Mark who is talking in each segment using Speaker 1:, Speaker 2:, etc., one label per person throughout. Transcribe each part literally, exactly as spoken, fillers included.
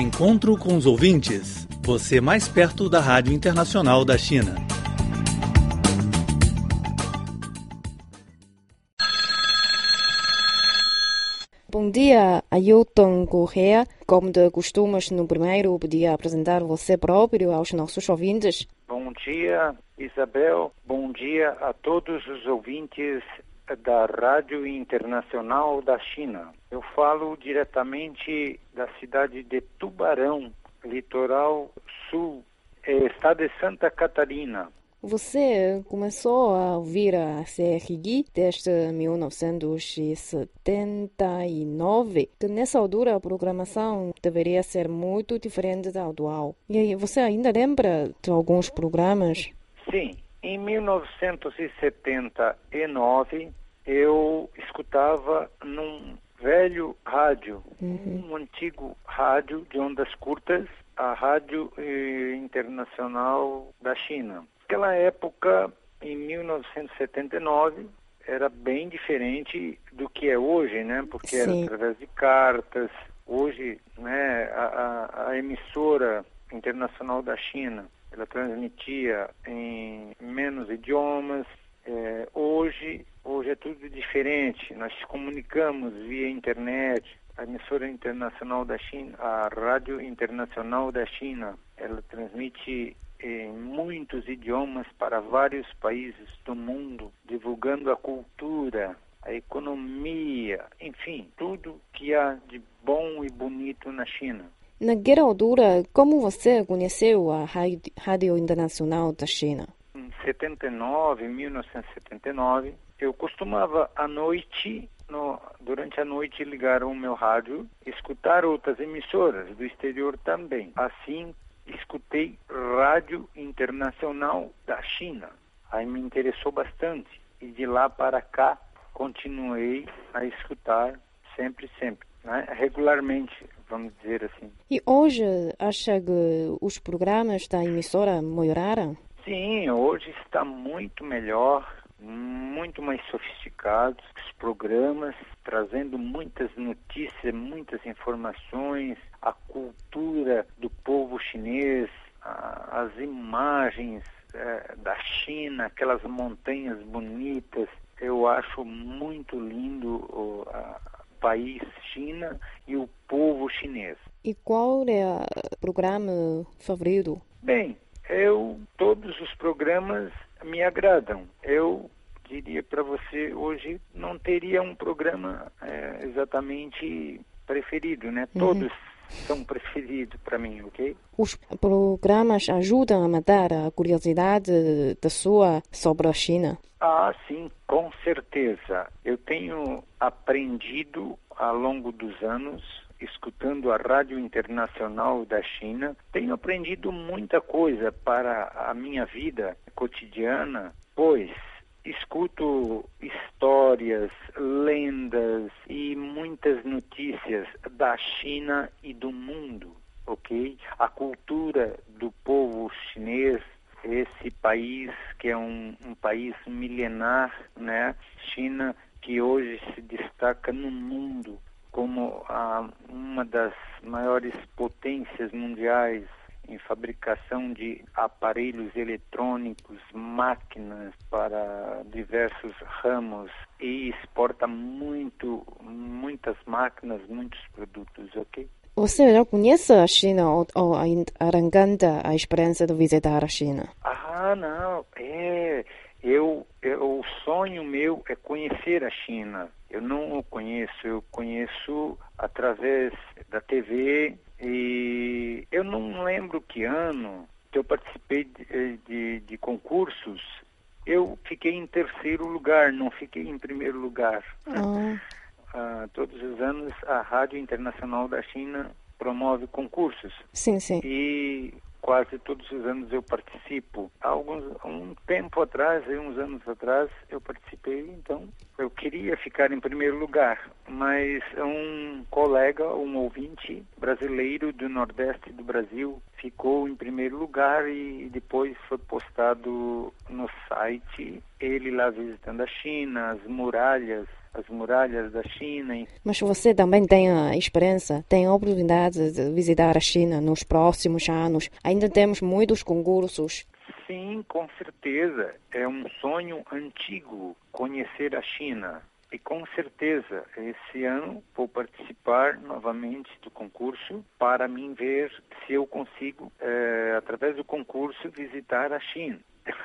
Speaker 1: Encontro com os ouvintes. Você mais perto da Rádio Internacional da China.
Speaker 2: Bom dia, Ailton Correa. Como de costumes, no primeiro podia apresentar você próprio aos nossos ouvintes.
Speaker 3: Bom dia, Isabel. Bom dia a todos os ouvintes da Rádio Internacional da China. Eu falo diretamente da cidade de Tubarão, litoral sul, estado de Santa Catarina.
Speaker 2: Você começou a ouvir a C R I desde mil novecentos e setenta e nove. Nessa altura, a programação deveria ser muito diferente da atual. E aí, você ainda lembra de alguns programas?
Speaker 3: Sim, em mil novecentos e setenta e nove, eu escutava num velho rádio, uhum. um antigo rádio de ondas curtas, a Rádio eh, Internacional da China. Naquela época, em mil novecentos e setenta e nove, era bem diferente do que é hoje, né? Porque Sim. era através de cartas. Hoje, né, a, a, a emissora internacional da China, ela transmitia em menos idiomas. É, hoje, hoje é tudo diferente. Nós nos comunicamos via internet. A emissora internacional da China, a Rádio Internacional da China, ela transmite em muitos idiomas para vários países do mundo, divulgando a cultura, a economia, enfim, tudo que há de bom e bonito na China.
Speaker 2: Naquela altura, como você conheceu a Rádio Internacional da China?
Speaker 3: Em setenta e nove, mil novecentos e setenta e nove, eu costumava à noite, no, durante a noite, ligar o meu rádio, escutar outras emissoras do exterior também. Assim, escutei Rádio Internacional da China. Aí me interessou bastante. E de lá para cá, continuei a escutar sempre, sempre. Né? Regularmente, vamos dizer assim.
Speaker 2: E hoje, acha que os programas da emissora melhoraram?
Speaker 3: Sim, hoje está muito melhor, muito mais sofisticados os programas, trazendo muitas notícias, muitas informações, a cultura do povo chinês, a, as imagens é, da China, aquelas montanhas bonitas. Eu acho muito lindo o a, país China e o povo chinês.
Speaker 2: E qual é o programa favorito?
Speaker 3: Bem, eu todos os programas me agradam. Eu diria para você, hoje não teria um programa é, exatamente preferido, né? Uhum. Todos são preferidos para mim, ok?
Speaker 2: Os programas ajudam a matar a curiosidade da sua sobre a China?
Speaker 3: Ah, sim, com certeza. Eu tenho aprendido ao longo dos anos, escutando a Rádio Internacional da China, tenho aprendido muita coisa para a minha vida cotidiana, pois escuto histórias, lendas e muitas notícias da China e do mundo, ok? A cultura do povo chinês, esse país que é um, um país milenar, né? China que hoje se destaca no mundo como a, uma das maiores potências mundiais em fabricação de aparelhos eletrônicos, máquinas para diversos ramos e exporta muito, muitas máquinas, muitos produtos, ok?
Speaker 2: Você já conhece a China ou, ou ainda encanta a experiência de visitar a China?
Speaker 3: Ah, não, é, eu, eu, o sonho meu é conhecer a China. Eu não o conheço, eu conheço através da T V e eu não lembro que ano que eu participei de, de, de concursos. Eu fiquei em terceiro lugar, não fiquei em primeiro lugar.
Speaker 2: Oh.
Speaker 3: Ah, todos os anos a Rádio Internacional da China promove concursos.
Speaker 2: Sim, sim.
Speaker 3: E quase todos os anos eu participo. Há alguns, um tempo atrás, uns anos atrás, eu participei, então eu queria ficar em primeiro lugar, mas um colega, um ouvinte brasileiro do Nordeste do Brasil, ficou em primeiro lugar e depois foi postado no site, ele lá visitando a China, as muralhas as muralhas da China.
Speaker 2: Mas você também tem a experiência, tem a oportunidade de visitar a China nos próximos anos. Ainda temos muitos concursos.
Speaker 3: Sim, com certeza. É um sonho antigo conhecer a China. E com certeza, esse ano vou participar novamente do concurso para mim ver se eu consigo, é, através do concurso, visitar a China.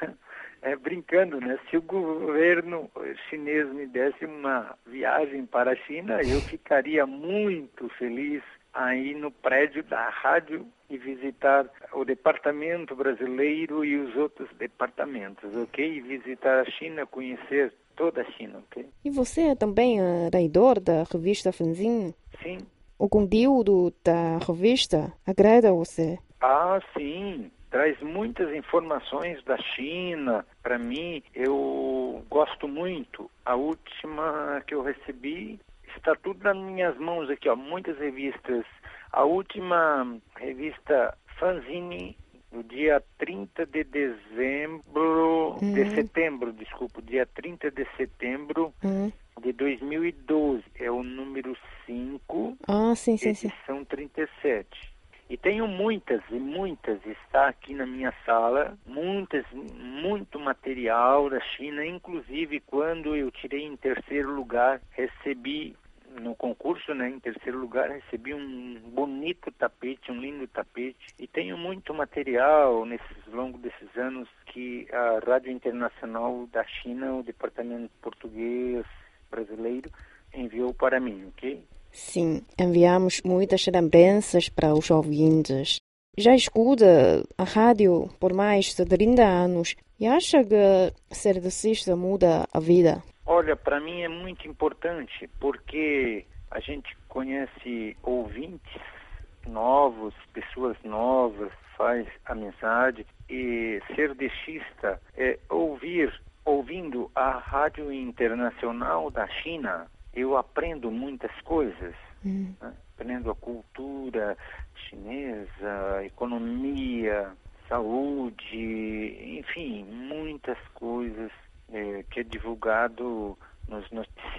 Speaker 3: É, brincando, né? Se o governo chinês me desse uma viagem para a China, eu ficaria muito feliz aí no prédio da rádio e visitar o departamento brasileiro e os outros departamentos, ok? E visitar a China, conhecer toda a China, ok?
Speaker 2: E você é também uh, leitor da revista Fanzine?
Speaker 3: Sim.
Speaker 2: O conteúdo da revista agrada você?
Speaker 3: Ah, sim. Traz muitas informações da China para mim. Eu gosto muito. A última que eu recebi está tudo nas minhas mãos aqui, ó. Muitas revistas. A última revista Fanzine no dia trinta de dezembro,
Speaker 2: uhum.
Speaker 3: de setembro, desculpa, dia trinta de setembro
Speaker 2: uhum.
Speaker 3: de dois mil e doze. É o número cinco,
Speaker 2: ah, sim, sim,
Speaker 3: edição sim. trinta e sete. E tenho muitas e muitas, está aqui na minha sala, muitas, muito material da China, inclusive quando eu tirei em terceiro lugar, recebi no concurso, né, em terceiro lugar, recebi um bonito tapete, um lindo tapete, e tenho muito material nesses longos desses anos que a Rádio Internacional da China, o Departamento Português Brasileiro, enviou para mim, ok?
Speaker 2: Sim, enviamos muitas lembranças para os ouvintes. Já escuta a rádio por mais de trinta anos e acha que ser taxista muda a vida?
Speaker 3: Olha, para mim é muito importante porque a gente conhece ouvintes novos, pessoas novas, faz amizade, e ser taxista é ouvir, ouvindo a Rádio Internacional da China, eu aprendo muitas coisas,
Speaker 2: hum.
Speaker 3: né? Aprendo a cultura chinesa, economia, saúde, enfim, muitas coisas é, que é divulgado nos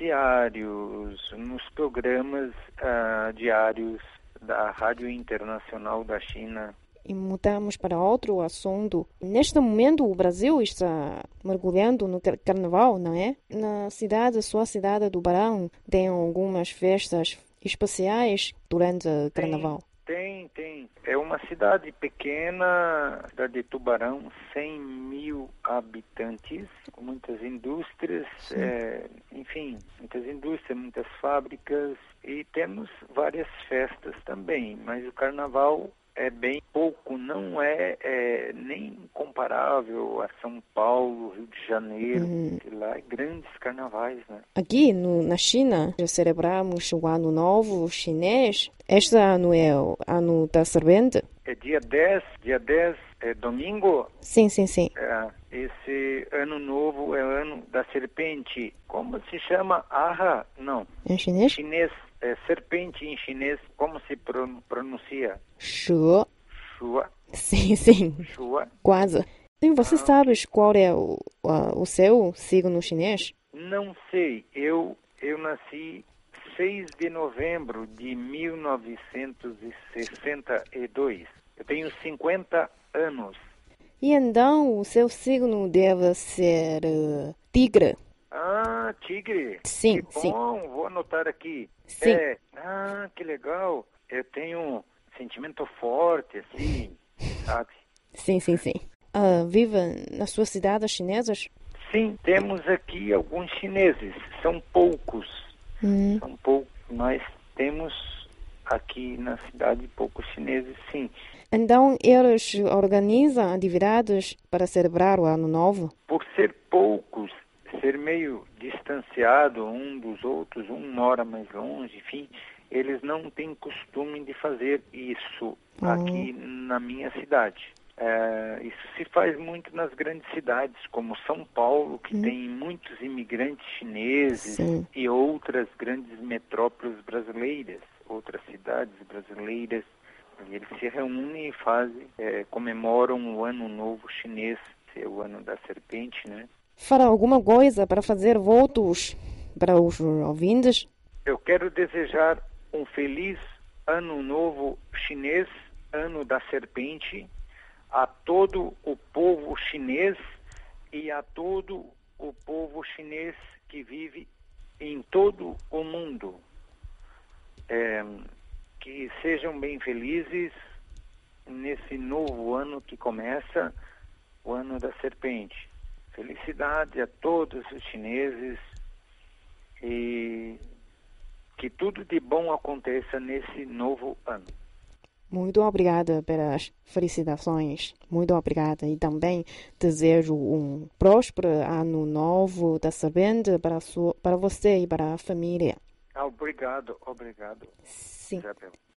Speaker 3: noticiários, nos programas ah, diários da Rádio Internacional da China.
Speaker 2: E mudamos para outro assunto. Neste momento, o Brasil está mergulhando no carnaval, não é? Na cidade, sua cidade do Barão, tem algumas festas especiais durante o carnaval?
Speaker 3: Tem, tem. É uma cidade pequena, cidade de Tubarão, cem mil habitantes, com muitas indústrias, é, enfim, muitas indústrias, muitas fábricas, e temos várias festas também, mas o carnaval é bem pouco, não é, é nem comparável a São Paulo, Rio de Janeiro,
Speaker 2: uhum.
Speaker 3: que lá é grandes carnavais, né?
Speaker 2: Aqui no, na China, já celebramos o Ano Novo Chinês. Este ano é o Ano da Serpente.
Speaker 3: É dia dez, dia dez é domingo?
Speaker 2: Sim, sim, sim.
Speaker 3: É, esse Ano Novo é o Ano da Serpente. Como se chama? Aha? Não.
Speaker 2: Em chinês?
Speaker 3: Chinês. É, serpente em chinês, como se pronuncia?
Speaker 2: Shu.
Speaker 3: Shua.
Speaker 2: Sim, sim.
Speaker 3: Shua.
Speaker 2: Quase. E você ah, sabe qual é o, o, o seu signo chinês?
Speaker 3: Não sei. Eu, eu nasci seis de novembro de mil novecentos e sessenta e dois. Eu tenho cinquenta anos.
Speaker 2: E então o seu signo deve ser uh, tigre.
Speaker 3: Ah, tigre.
Speaker 2: Sim,
Speaker 3: que
Speaker 2: sim.
Speaker 3: Bom, vou anotar aqui.
Speaker 2: Sim.
Speaker 3: É, ah, que legal. Eu tenho um sentimento forte, assim, sabe?
Speaker 2: Sim, sim, sim. Uh, vive nas suas cidades chinesas?
Speaker 3: Sim, temos aqui alguns chineses. São poucos.
Speaker 2: Hum.
Speaker 3: São poucos, mas temos aqui na cidade poucos chineses, sim.
Speaker 2: Então, eles organizam atividades para celebrar o Ano Novo?
Speaker 3: Por ser poucos, ser meio distanciado um dos outros, um mora mais longe, enfim, eles não têm costume de fazer isso
Speaker 2: uhum.
Speaker 3: aqui na minha cidade. É, isso se faz muito nas grandes cidades, como São Paulo, que uhum. tem muitos imigrantes chineses,
Speaker 2: Sim.
Speaker 3: e outras grandes metrópoles brasileiras, outras cidades brasileiras. E eles se reúnem e fazem, é, comemoram o Ano Novo Chinês, que é o Ano da Serpente, né?
Speaker 2: Fará alguma coisa para fazer votos para os ouvintes?
Speaker 3: Eu quero desejar um feliz Ano Novo Chinês, Ano da Serpente, a todo o povo chinês e a todo o povo chinês que vive em todo o mundo. É, que sejam bem felizes nesse novo ano que começa, o Ano da Serpente. Felicidade a todos os chineses e que tudo de bom aconteça nesse novo ano.
Speaker 2: Muito obrigada pelas felicitações. Muito obrigada. E também desejo um próspero ano novo da serpente para, sua, para você e para a família.
Speaker 3: Obrigado, obrigado,
Speaker 2: Sim.
Speaker 3: Isabel.